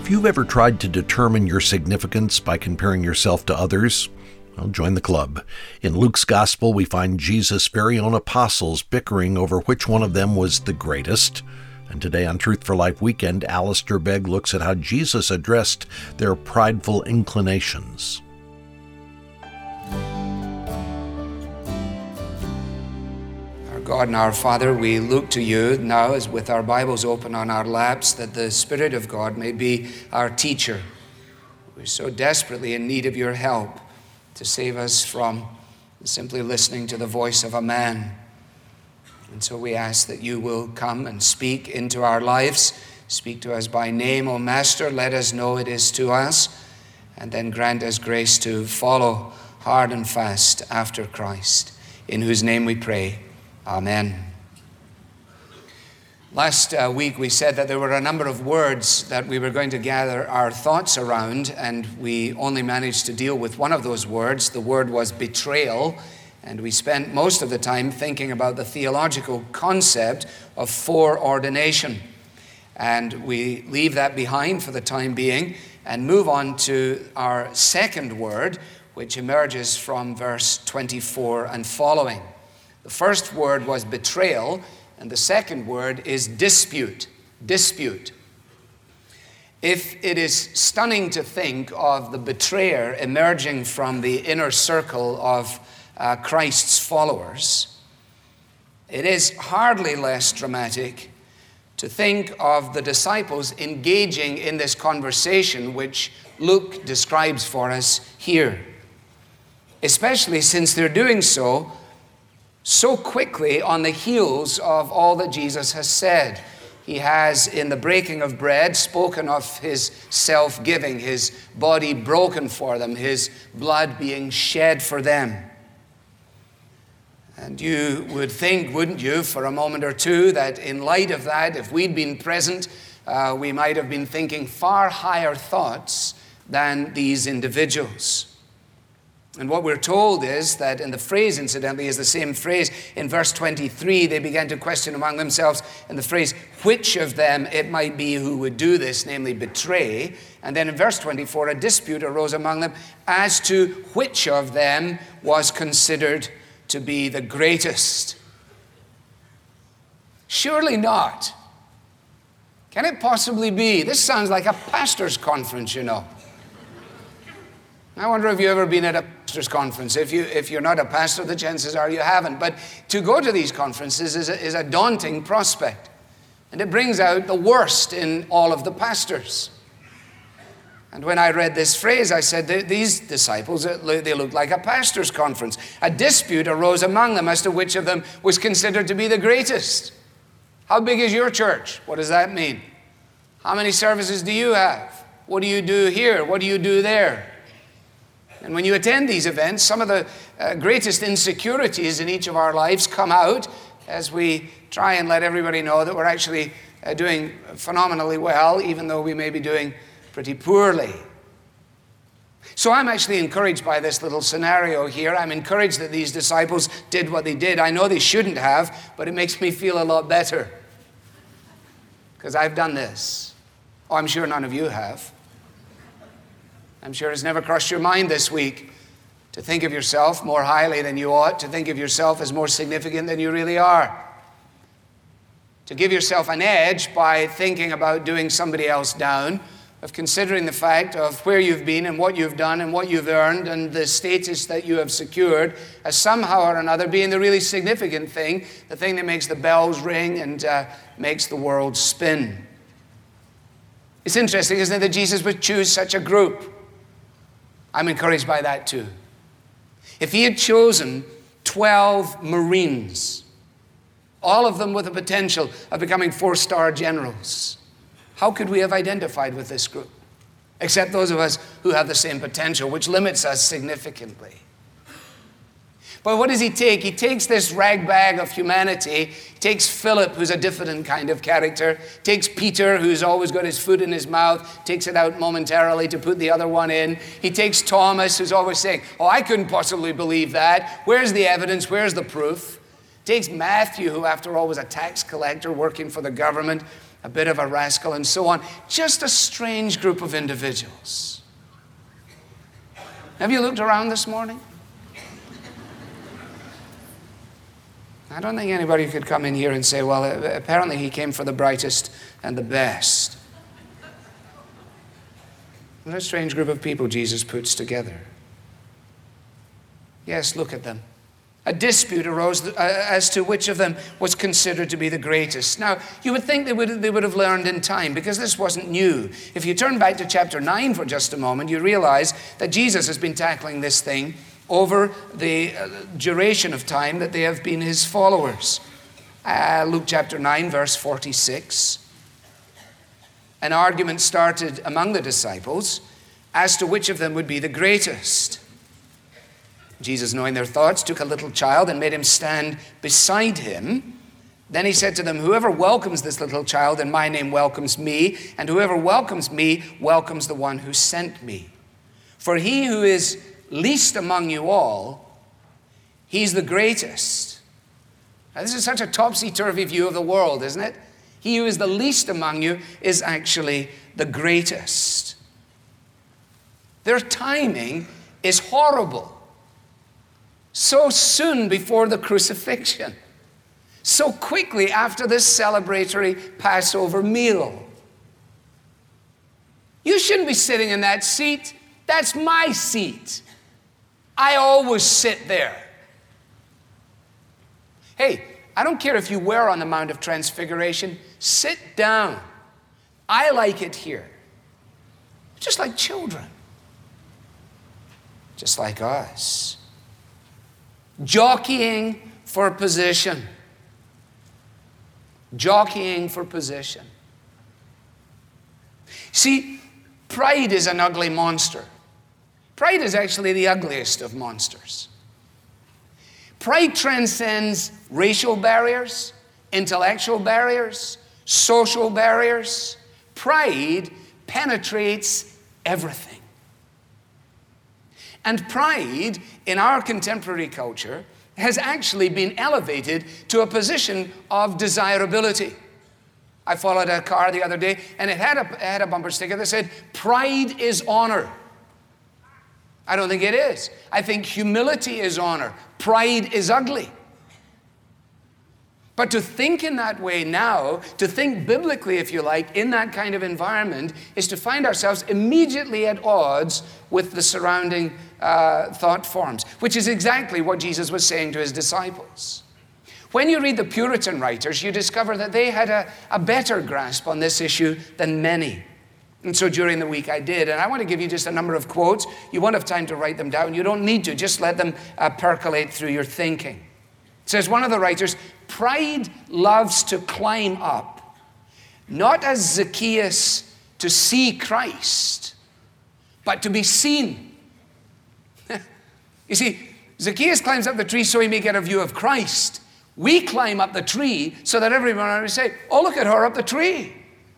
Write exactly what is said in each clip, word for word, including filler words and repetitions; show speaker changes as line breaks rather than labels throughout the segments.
If you've ever tried to determine your significance by comparing yourself to others, well, join the club. In Luke's Gospel, we find Jesus' very own apostles bickering over which one of them was the greatest. And today on Truth for Life Weekend, Alistair Begg looks at how Jesus addressed their prideful inclinations.
God and our Father, we look to you now as with our Bibles open on our laps, that the Spirit of God may be our teacher. We're so desperately in need of your help to save us from simply listening to the voice of a man. And so we ask that you will come and speak into our lives. Speak to us by name, O Master. Let us know it is to us. And then grant us grace to follow hard and fast after Christ, in whose name we pray. Amen. Last uh, week we said that there were a number of words that we were going to gather our thoughts around, and we only managed to deal with one of those words. The word was betrayal, and we spent most of the time thinking about the theological concept of foreordination. And we leave that behind for the time being and move on to our second word, which emerges from verse twenty-four and following. The first word was betrayal, and the second word is dispute. Dispute. If it is stunning to think of the betrayer emerging from the inner circle of uh, Christ's followers, it is hardly less dramatic to think of the disciples engaging in this conversation which Luke describes for us here, especially since they're doing so so quickly on the heels of all that Jesus has said. He has, in the breaking of bread, spoken of his self-giving, his body broken for them, his blood being shed for them. And you would think, wouldn't you, for a moment or two, that in light of that, if we'd been present, uh, we might have been thinking far higher thoughts than these individuals. And what we're told is that, and the phrase, incidentally, is the same phrase. In verse twenty-three, they began to question among themselves, and the phrase, which of them it might be who would do this, namely betray. And then in verse twenty-four, a dispute arose among them as to which of them was considered to be the greatest. Surely not. Can it possibly be? This sounds like a pastor's conference, you know. I wonder if you've ever been at a pastor's conference. If, you, if you're not a pastor, the chances are you haven't. But to go to these conferences is a, is a daunting prospect. And it brings out the worst in all of the pastors. And when I read this phrase, I said, these disciples, they look like a pastor's conference. A dispute arose among them as to which of them was considered to be the greatest. How big is your church? What does that mean? How many services do you have? What do you do here? What do you do there? And when you attend these events, some of the uh, greatest insecurities in each of our lives come out as we try and let everybody know that we're actually uh, doing phenomenally well, even though we may be doing pretty poorly. So I'm actually encouraged by this little scenario here. I'm encouraged that these disciples did what they did. I know they shouldn't have, but it makes me feel a lot better because I've done this. Oh, I'm sure none of you have. I'm sure it's never crossed your mind this week to think of yourself more highly than you ought, to think of yourself as more significant than you really are, to give yourself an edge by thinking about doing somebody else down, of considering the fact of where you've been and what you've done and what you've earned and the status that you have secured as somehow or another being the really significant thing, the thing that makes the bells ring and uh, makes the world spin. It's interesting, isn't it, that Jesus would choose such a group. I'm encouraged by that too. If he had chosen twelve Marines, all of them with the potential of becoming four-star generals, how could we have identified with this group? Except those of us who have the same potential, which limits us significantly. But what does he take? He takes this ragbag of humanity, takes Philip, who's a diffident kind of character, takes Peter, who's always got his foot in his mouth, takes it out momentarily to put the other one in. He takes Thomas, who's always saying, oh, I couldn't possibly believe that. Where's the evidence? Where's the proof? Takes Matthew, who after all was a tax collector working for the government, a bit of a rascal, and so on. Just a strange group of individuals. Have you looked around this morning? I don't think anybody could come in here and say, well, apparently he came for the brightest and the best. What a strange group of people Jesus puts together. Yes, look at them. A dispute arose as to which of them was considered to be the greatest. Now, you would think they would, they would have learned in time, because this wasn't new. If you turn back to chapter nine for just a moment, you realize that Jesus has been tackling this thing over the duration of time that they have been his followers. Uh, Luke chapter nine, verse forty-six. An argument started among the disciples as to which of them would be the greatest. Jesus, knowing their thoughts, took a little child and made him stand beside him. Then he said to them, whoever welcomes this little child in my name welcomes me, and whoever welcomes me welcomes the one who sent me. For he who is least among you all, he's the greatest. Now, this is such a topsy-turvy view of the world, isn't it? He who is the least among you is actually the greatest. Their timing is horrible. So soon before the crucifixion. So quickly after this celebratory Passover meal. You shouldn't be sitting in that seat. That's my seat. I always sit there. Hey, I don't care if you were on the Mount of Transfiguration. Sit down. I like it here. Just like children. Just like us. Jockeying for position. Jockeying for position. See, pride is an ugly monster. Pride is actually the ugliest of monsters. Pride transcends racial barriers, intellectual barriers, social barriers. Pride penetrates everything. And pride, in our contemporary culture, has actually been elevated to a position of desirability. I followed a car the other day, and it had a, it had a bumper sticker that said, pride is honor. I don't think it is. I think humility is honor. Pride is ugly. But to think in that way now, to think biblically, if you like, in that kind of environment, is to find ourselves immediately at odds with the surrounding uh, thought forms, which is exactly what Jesus was saying to his disciples. When you read the Puritan writers, you discover that they had a, a better grasp on this issue than many. And so during the week I did, and I want to give you just a number of quotes. You won't have time to write them down. You don't need to. Just let them uh, percolate through your thinking. It says one of the writers, pride loves to climb up, not as Zacchaeus to see Christ, but to be seen. You see, Zacchaeus climbs up the tree so he may get a view of Christ. We climb up the tree so that everyone will say, oh, look at her up the tree.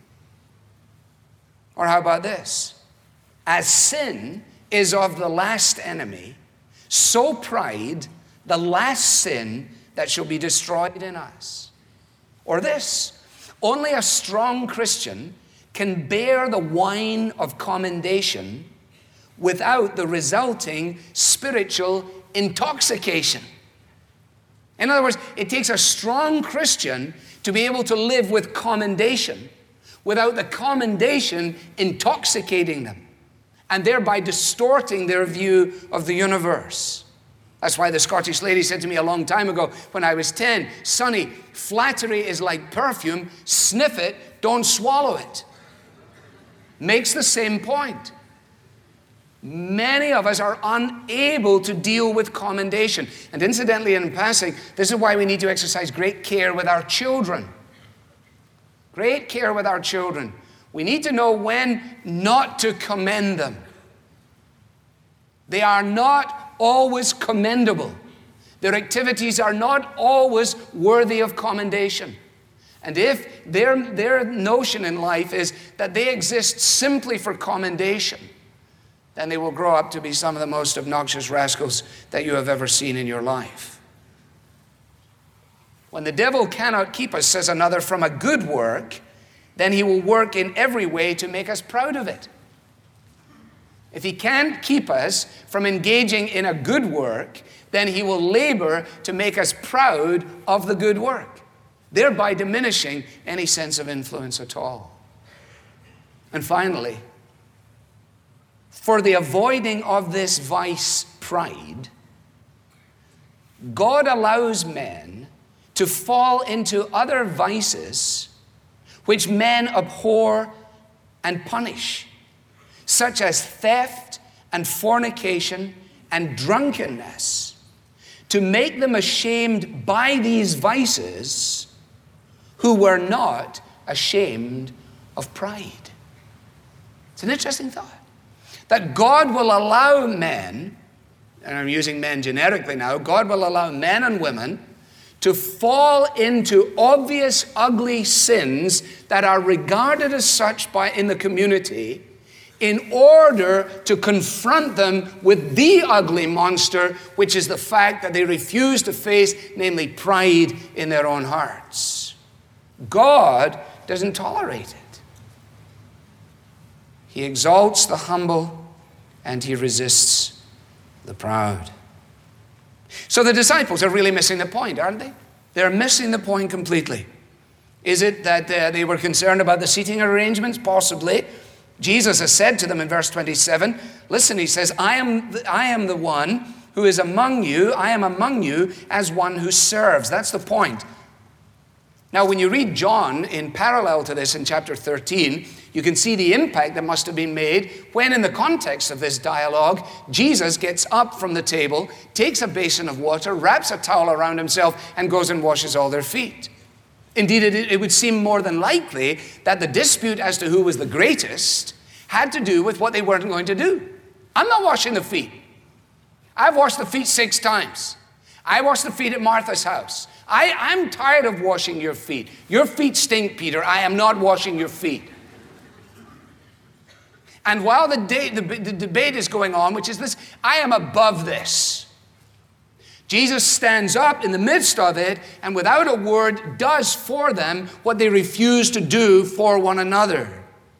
Or how about this? As sin is of the last enemy, so pride, the last sin that shall be destroyed in us. Or this, only a strong Christian can bear the wine of commendation without the resulting spiritual intoxication. In other words, it takes a strong Christian to be able to live with commendation without the commendation intoxicating them and thereby distorting their view of the universe. That's why the Scottish lady said to me a long time ago when I was ten, Sonny, flattery is like perfume. Sniff it, don't swallow it. Makes the same point. Many of us are unable to deal with commendation. And incidentally, in passing, this is why we need to exercise great care with our children. Great care with our children. We need to know when not to commend them. They are not always commendable. Their activities are not always worthy of commendation. And if their, their notion in life is that they exist simply for commendation, then they will grow up to be some of the most obnoxious rascals that you have ever seen in your life. When the devil cannot keep us, says another, from a good work, then he will work in every way to make us proud of it. If he can't keep us from engaging in a good work, then he will labor to make us proud of the good work, thereby diminishing any sense of influence at all. And finally, for the avoiding of this vice, pride, God allows men to fall into other vices which men abhor and punish, such as theft and fornication and drunkenness, to make them ashamed by these vices who were not ashamed of pride. It's an interesting thought. That God will allow men, and I'm using men generically now, God will allow men and women to fall into obvious, ugly sins that are regarded as such by in the community in order to confront them with the ugly monster, which is the fact that they refuse to face, namely pride in their own hearts. God doesn't tolerate it. He exalts the humble and he resists the proud. So the disciples are really missing the point, aren't they? They're missing the point completely. Is it that uh, they were concerned about the seating arrangements? Possibly. Jesus has said to them in verse twenty-seven, listen, he says, I am, the, I am the one who is among you, I am among you as one who serves. That's the point. Now, when you read John in parallel to this in chapter thirteen, you can see the impact that must have been made when, in the context of this dialogue, Jesus gets up from the table, takes a basin of water, wraps a towel around himself, and goes and washes all their feet. Indeed, it, it would seem more than likely that the dispute as to who was the greatest had to do with what they weren't going to do. I'm not washing the feet. I've washed the feet six times. I washed the feet at Martha's house. I, I'm tired of washing your feet. Your feet stink, Peter. I am not washing your feet. And while the, day, the, the debate is going on, which is this, I am above this. Jesus stands up in the midst of it and without a word does for them what they refuse to do for one another.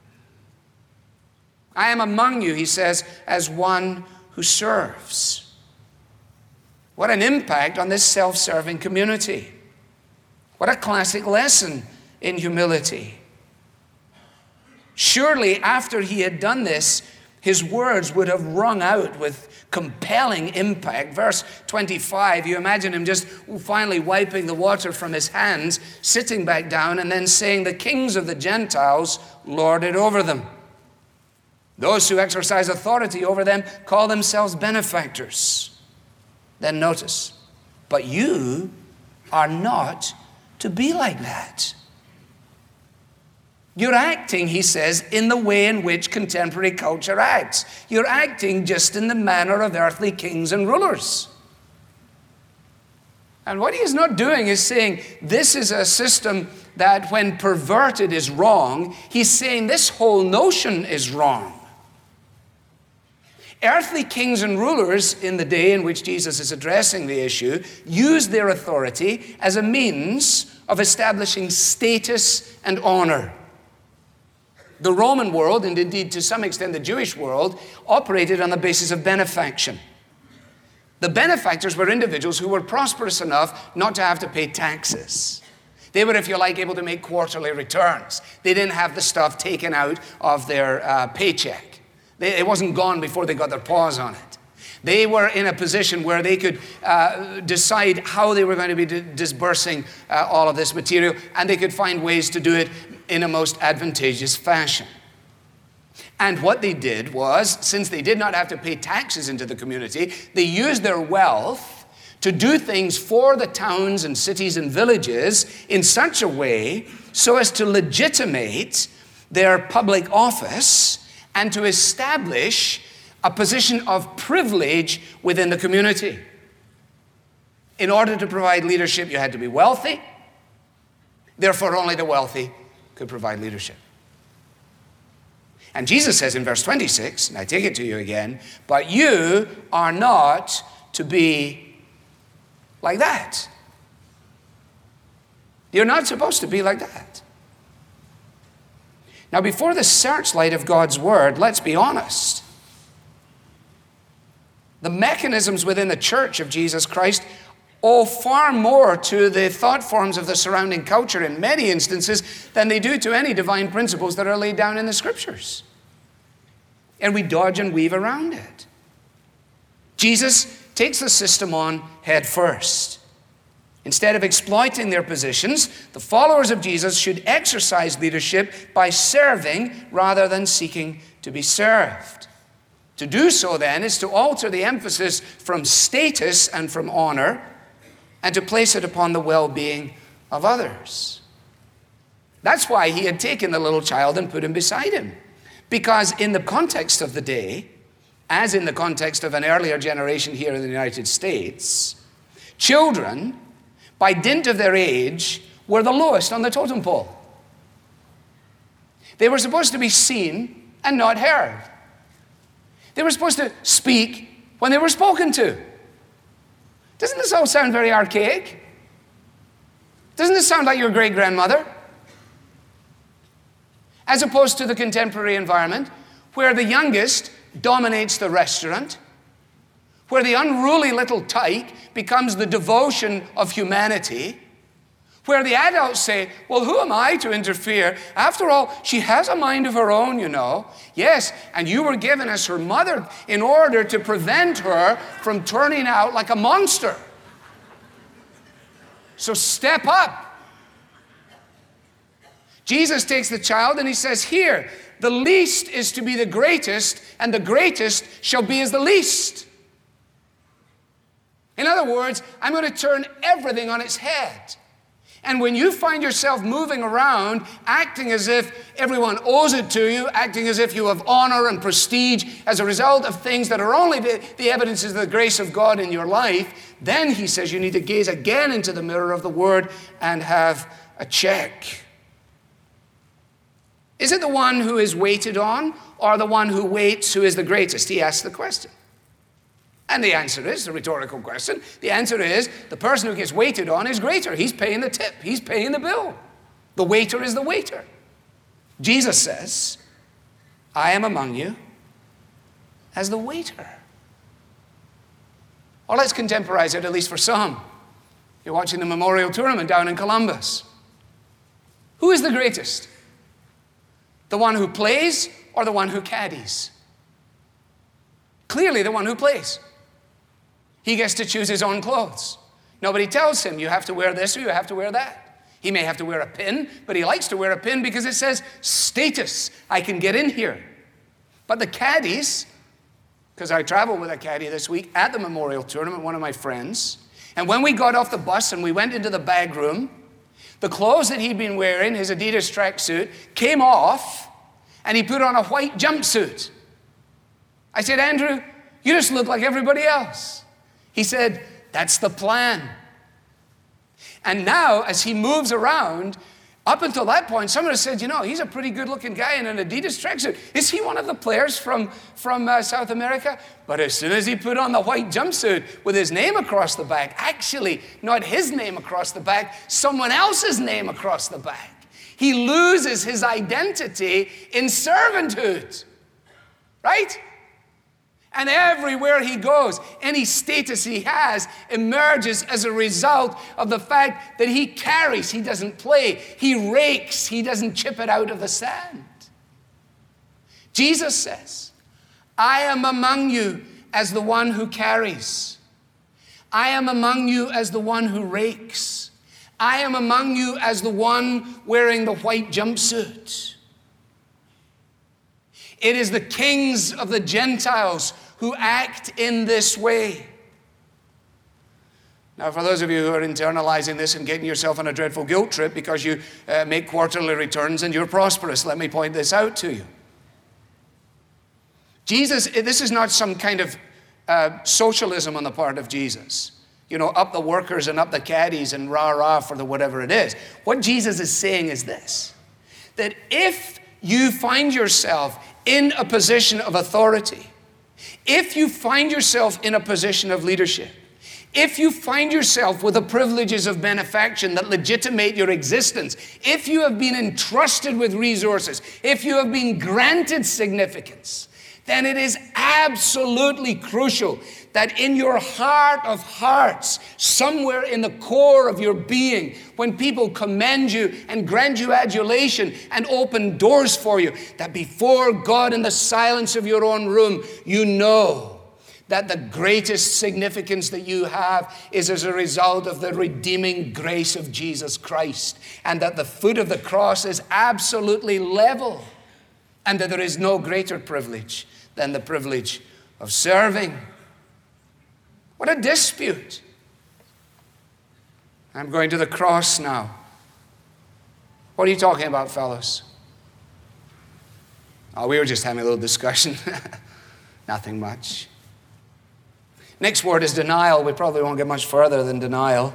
I am among you, he says, as one who serves. What an impact on this self-serving community. What a classic lesson in humility. Surely after he had done this, his words would have rung out with compelling impact. Verse twenty-five, you imagine him just finally wiping the water from his hands, sitting back down, and then saying, the kings of the Gentiles lord it over them. Those who exercise authority over them call themselves benefactors. Then notice, but you are not to be like that. You're acting, he says, in the way in which contemporary culture acts. You're acting just in the manner of earthly kings and rulers. And what he is not doing is saying this is a system that when perverted is wrong. He's saying this whole notion is wrong. Earthly kings and rulers in the day in which Jesus is addressing the issue used their authority as a means of establishing status and honor. The Roman world, and indeed to some extent the Jewish world, operated on the basis of benefaction. The benefactors were individuals who were prosperous enough not to have to pay taxes. They were, if you like, able to make quarterly returns. They didn't have the stuff taken out of their uh, paycheck. They, it wasn't gone before they got their paws on it. They were in a position where they could uh, decide how they were going to be di- disbursing uh, all of this material, and they could find ways to do it in a most advantageous fashion. And what they did was, since they did not have to pay taxes into the community, they used their wealth to do things for the towns and cities and villages in such a way so as to legitimate their public office and to establish a position of privilege within the community. In order to provide leadership, you had to be wealthy. Therefore, only the wealthy could provide leadership. And Jesus says in verse twenty-six, and I take it to you again, but you are not to be like that. You're not supposed to be like that. Now, before the searchlight of God's word, let's be honest. The mechanisms within the church of Jesus Christ owe far more to the thought forms of the surrounding culture in many instances than they do to any divine principles that are laid down in the scriptures. And we dodge and weave around it. Jesus takes the system on head first. Instead of exploiting their positions, the followers of Jesus should exercise leadership by serving rather than seeking to be served. To do so, then, is to alter the emphasis from status and from honor and to place it upon the well-being of others. That's why he had taken the little child and put him beside him. Because in the context of the day, as in the context of an earlier generation here in the United States, children, by dint of their age, were the lowest on the totem pole. They were supposed to be seen and not heard. They were supposed to speak when they were spoken to. Doesn't this all sound very archaic? Doesn't this sound like your great-grandmother? As opposed to the contemporary environment, where the youngest dominates the restaurant, where the unruly little tyke becomes the devotion of humanity, where the adults say, well, who am I to interfere? After all, she has a mind of her own, you know. Yes, and you were given as her mother in order to prevent her from turning out like a monster. So step up. Jesus takes the child and he says, here, the least is to be the greatest, and the greatest shall be as the least. In other words, I'm going to turn everything on its head. And when you find yourself moving around, acting as if everyone owes it to you, acting as if you have honor and prestige as a result of things that are only the, the evidences of the grace of God in your life, then he says you need to gaze again into the mirror of the Word and have a check. Is it the one who is waited on, or the one who waits who is the greatest? He asks the question. And the answer is, a rhetorical question, the answer is, the person who gets waited on is greater. He's paying the tip. He's paying the bill. The waiter is the waiter. Jesus says, I am among you as the waiter. Or let's contemporize it, at least for some. You're watching the Memorial Tournament down in Columbus. Who is the greatest? The one who plays or the one who caddies? Clearly the one who plays. He gets to choose his own clothes. Nobody tells him you have to wear this or you have to wear that. He may have to wear a pin, but he likes to wear a pin because it says status. I can get in here. But the caddies, because I traveled with a caddy this week at the Memorial Tournament, one of my friends, and when we got off the bus and we went into the bag room, the clothes that he'd been wearing, his Adidas tracksuit, came off and he put on a white jumpsuit. I said, Andrew, you just look like everybody else. He said, that's the plan. And now, as he moves around, up until that point, someone has said, you know, he's a pretty good-looking guy in an Adidas tracksuit. Is he one of the players from, from uh, South America? But as soon as he put on the white jumpsuit with his name across the back, actually, not his name across the back, someone else's name across the back, he loses his identity in servanthood. Right? And everywhere he goes, any status he has emerges as a result of the fact that he carries, he doesn't play. He rakes, he doesn't chip it out of the sand. Jesus says, I am among you as the one who carries. I am among you as the one who rakes. I am among you as the one wearing the white jumpsuit. It is the kings of the Gentiles who act in this way. Now, for those of you who are internalizing this and getting yourself on a dreadful guilt trip because you uh, make quarterly returns and you're prosperous, let me point this out to you. Jesus, this is not some kind of uh, socialism on the part of Jesus. You know, up the workers and up the caddies and rah-rah for the whatever it is. What Jesus is saying is this, that if you find yourself in a position of authority, if you find yourself in a position of leadership, if you find yourself with the privileges of benefaction that legitimate your existence, if you have been entrusted with resources, if you have been granted significance, then it is absolutely crucial that in your heart of hearts, somewhere in the core of your being, when people commend you and grant you adulation and open doors for you, that before God in the silence of your own room, you know that the greatest significance that you have is as a result of the redeeming grace of Jesus Christ, and that the foot of the cross is absolutely level, and that there is no greater privilege than the privilege of serving. What a dispute. I'm going to the cross now. What are you talking about, fellows? Oh, we were just having a little discussion. Nothing much. Next word is denial. We probably won't get much further than denial.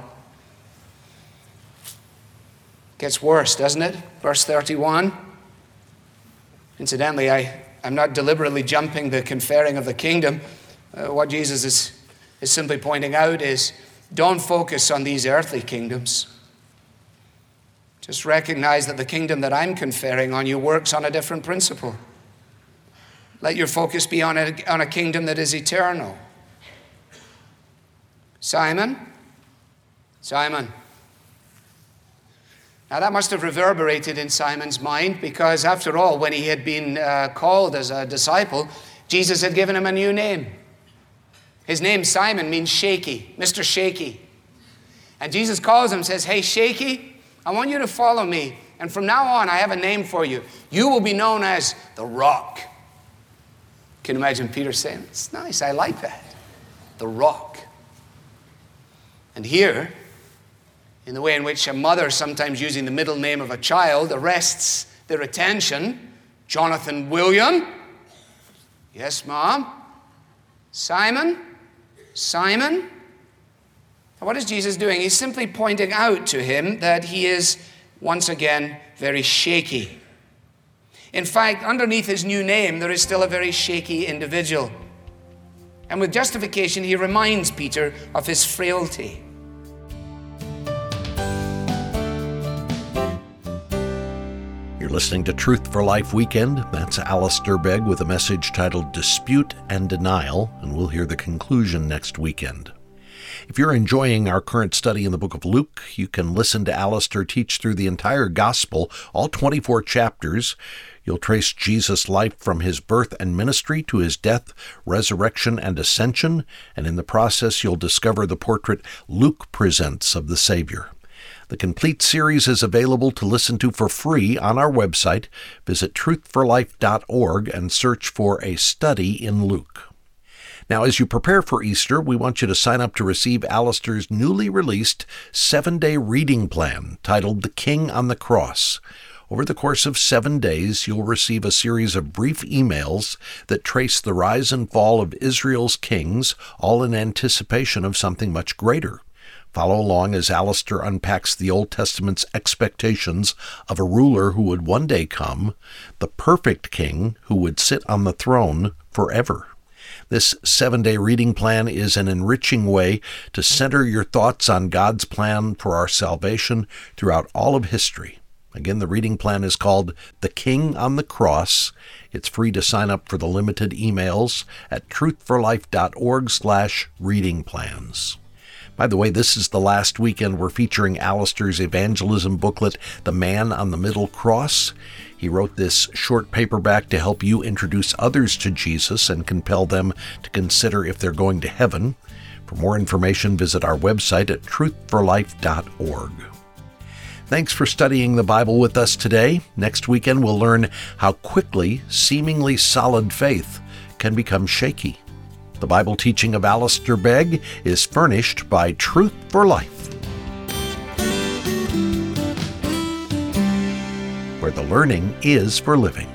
Gets worse, doesn't it? Verse thirty-one. Incidentally, I, I'm not deliberately jumping the conferring of the kingdom. Uh, what Jesus is, is simply pointing out is, don't focus on these earthly kingdoms. Just recognize that the kingdom that I'm conferring on you works on a different principle. Let your focus be on a, on a kingdom that is eternal. Simon, Simon. Now that must have reverberated in Simon's mind, because after all, when he had been uh, called as a disciple, Jesus had given him a new name. His name, Simon, means shaky, Mister Shaky. And Jesus calls him and says, hey, Shaky, I want you to follow me. And from now on, I have a name for you. You will be known as the Rock. Can you imagine Peter saying, it's nice, I like that. The Rock. And here, in the way in which a mother, sometimes using the middle name of a child, arrests their attention, Jonathan William. Yes, Mom. Simon. Simon. And what is Jesus doing? He's simply pointing out to him that he is, once again, very shaky. In fact, underneath his new name, there is still a very shaky individual. And with justification, he reminds Peter of his frailty.
You're listening to Truth for Life Weekend. That's Alistair Begg with a message titled Dispute and Denial, and we'll hear the conclusion next weekend. If you're enjoying our current study in the book of Luke, you can listen to Alistair teach through the entire gospel, all twenty-four chapters. You'll trace Jesus' life from his birth and ministry to his death, resurrection, and ascension, and in the process you'll discover the portrait Luke presents of the Savior. The complete series is available to listen to for free on our website. Visit truth for life dot org and search for A Study in Luke. Now, as you prepare for Easter, we want you to sign up to receive Alistair's newly released seven-day reading plan titled The King on the Cross. Over the course of seven days, you'll receive a series of brief emails that trace the rise and fall of Israel's kings, all in anticipation of something much greater. Follow along as Alistair unpacks the Old Testament's expectations of a ruler who would one day come, the perfect king who would sit on the throne forever. This seven-day reading plan is an enriching way to center your thoughts on God's plan for our salvation throughout all of history. Again, the reading plan is called The King on the Cross. It's free to sign up for the limited emails at truth for life dot org slash reading plans. By the way, this is the last weekend we're featuring Alistair's evangelism booklet, The Man on the Middle Cross. He wrote this short paperback to help you introduce others to Jesus and compel them to consider if they're going to heaven. For more information, visit our website at truth for life dot org. Thanks for studying the Bible with us today. Next weekend, we'll learn how quickly seemingly solid faith can become shaky. The Bible teaching of Alistair Begg is furnished by Truth for Life, where the learning is for living.